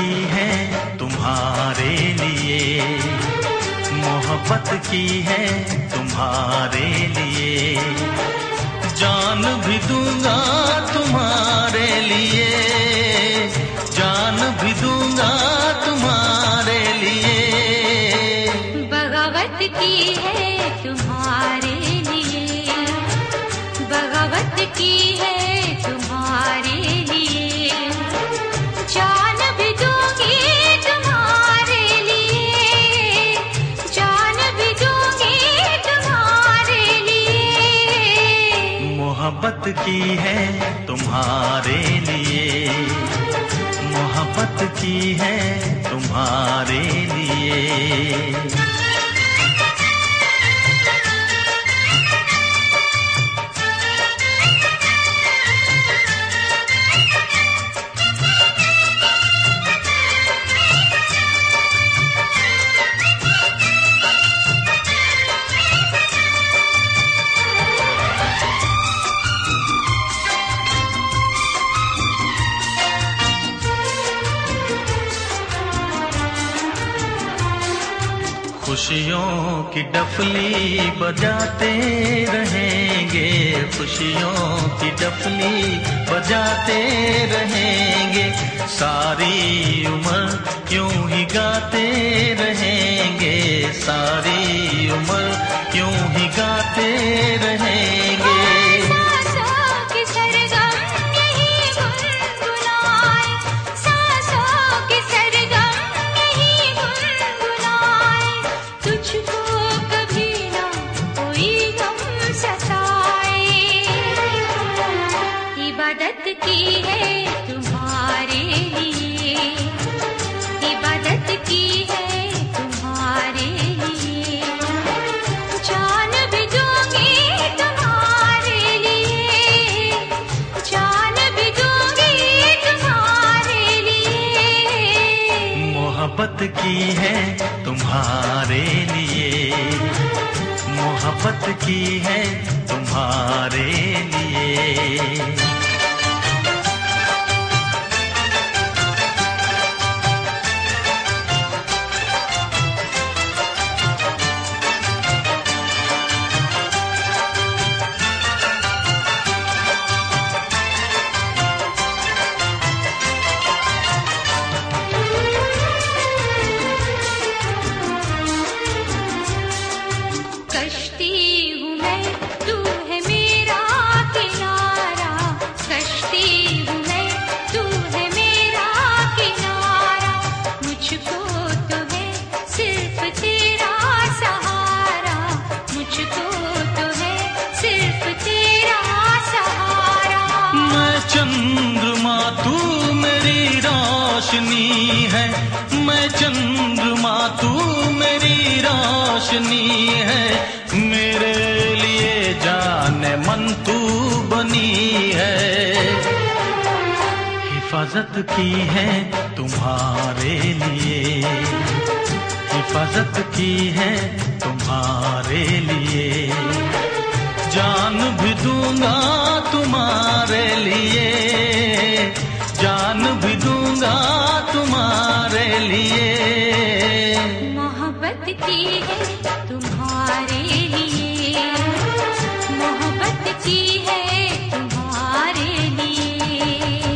की है तुम्हारे लिए, मोहब्बत की है तुम्हारे लिए, जान भी दूंगा तुम्हारे लिए, जान भी दूंगा तुम्हारे लिए। बगावत की है तुम्हारे लिए, बगावत की है तुम्हारे लिए, जान भी दूंगी तुम्हारे लिए, जान भी दूंगी तुम्हारे लिए। मोहब्बत की है तुम्हारे लिए, मोहब्बत की है तुम्हारे लिए। खुशियों की डफली बजाते रहेंगे, खुशियों की डफली बजाते रहेंगे, सारी उम्र यूं ही गाते रहेंगे, सारी उम्र यूं ही गाते रहेंगे। इबादत की है तुम्हारे लिए, इबादत की है तुम्हारे लिए, जान भी दूंगी तुम्हारे लिए, जान भी दूंगी तुम्हारे लिए। मोहब्बत की है तुम्हारे लिए, मोहब्बत की है तुम्हारे लिए। कश्ती हूँ मैं, तू है मेरा किनारा, कश्ती हूँ मैं, तू है मेरा किनारा, मुझको तो है सिर्फ तेरा सहारा, मुझको तो है सिर्फ तेरा सहारा। मैं चंद्रमा तू मेरी रोशनी है, मैं चंद्रमा तू मेरी रोशनी है, मेरे लिए जाने मन तू बनी है। हिफाजत की है तुम्हारे लिए, हिफाजत की है तुम्हारे लिए, जान भी दूंगा तुम्हारे लिए, जान भी दूंगा तुम्हारे लिए। मोहब्बत की है तुम्हारे लिए, मोहब्बत की है तुम्हारे लिए।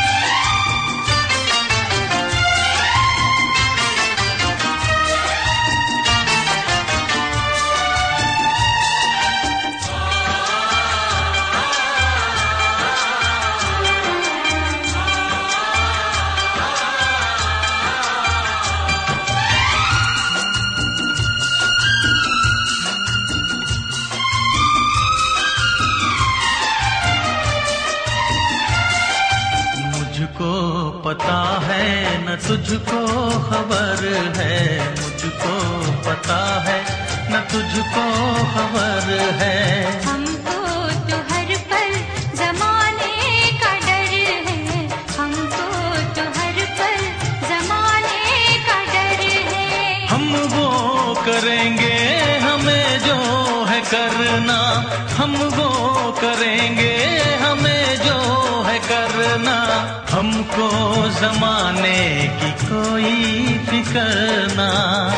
मुझको पता है न तुझको खबर है, मुझको पता है न तुझको खबर है, हमको तो हर पल जमाने का डर है, हमको तो हर पल जमाने का डर है। हम वो करेंगे हमें जो है करना, हम वो करेंगे हमें जो है करना। करना, हमको जमाने की कोई फिक्र ना।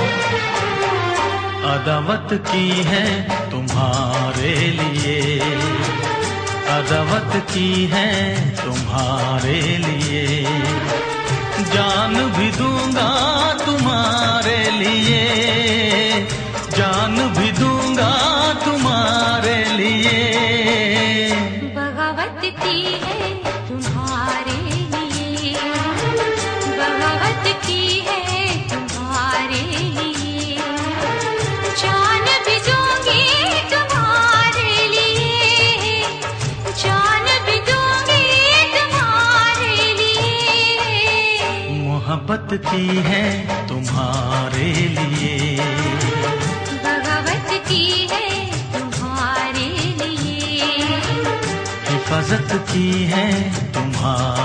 अदावत की है तुम्हारे लिए, अदावत की है तुम्हारे लिए, जान भी दूंगा तुम्हारे लिए, जान भी दूंगा तुम्हारे लिए। बगावत की है तुम्हारे लिए, बगावत की है तुम्हारे लिए, जान भी दूंगी तुम्हारे लिए, जान भी दूंगी तुम्हारे लिए। मोहब्बत की है तुम्हारे लिए, बगावत की है तुम्हारे लिए, हिफाजत की है तुम्हारे